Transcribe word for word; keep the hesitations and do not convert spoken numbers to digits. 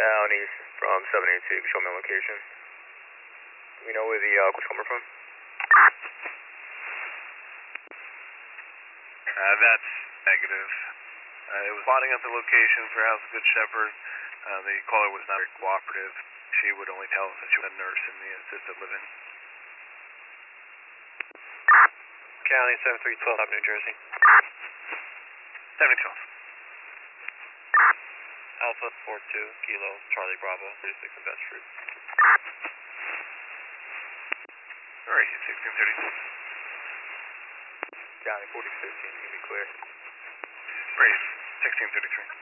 County from seven eight two, show me location. Do we know where the uh, was coming from? Uh, that's negative. Uh, it was plotting up the location for House Good Shepherd. Uh, the caller was not very cooperative. She would only tell us that she was a nurse in the assisted living. County seven three one two, New Jersey. seventy twelve. Alpha four two, Kilo, Charlie Bravo, thirty-six and Best Street. Alright, sixteen thirty-six. County forty fifteen, you can be clear. Great, sixteen thirty-three.